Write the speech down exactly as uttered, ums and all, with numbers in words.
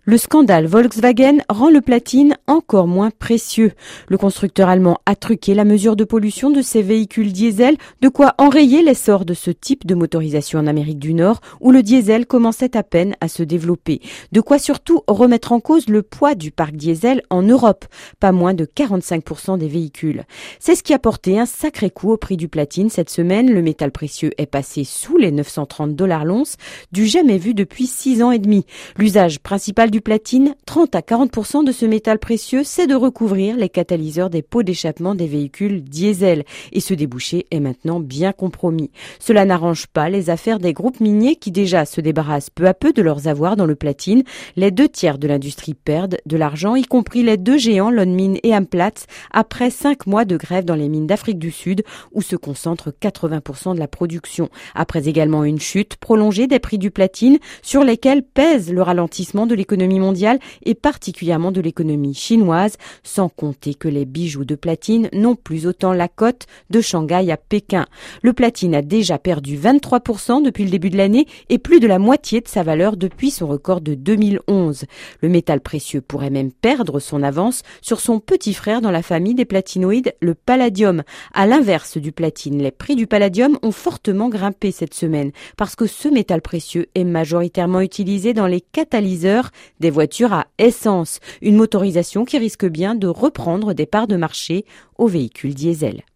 Le scandale Volkswagen rend le platine encore moins précieux. Le constructeur allemand a truqué la mesure de pollution de ses véhicules diesel, de quoi enrayer l'essor de ce type de motorisation en Amérique du Nord, où le diesel commençait à peine à se développer. De quoi surtout remettre en cause le poids du parc diesel en Europe, pas moins de quarante-cinq pour cent des véhicules. C'est ce qui a porté un sacré coup au prix du platine cette semaine. Le métal précieux est passé sous les neuf cent trente dollars l'once, du jamais vu depuis six ans et demi. L'usage principal du platine, trente à quarante pour cent de ce métal précieux, c'est de recouvrir les catalyseurs des pots d'échappement des véhicules diesel. Et ce débouché est maintenant bien compromis. Cela n'arrange pas les affaires des groupes miniers qui déjà se débarrassent peu à peu de leurs avoirs dans le platine. Les deux tiers de l'industrie perdent de l'argent, y compris les deux géants Lonmin et Amplats, après cinq mois de grève dans les mines d'Afrique du Sud, où se concentre quatre-vingts pour cent de la production. Après également une chute prolongée des prix du platine, sur lesquels pèse le ralentissement de l'économie mondiale et particulièrement de l'économie chinoise, sans compter que les bijoux de platine n'ont plus autant la cote de Shanghai à Pékin. Le platine a déjà perdu vingt-trois pour cent depuis le début de l'année et plus de la moitié de sa valeur depuis son record de deux mille onze. Le métal précieux pourrait même perdre son avance sur son petit frère dans la famille des platinoïdes, le palladium. À l'inverse du platine, les prix du palladium ont fortement grimpé cette semaine parce que ce métal précieux est majoritairement utilisé dans les catalyseurs des voitures à essence, une motorisation qui risque bien de reprendre des parts de marché aux véhicules diesel.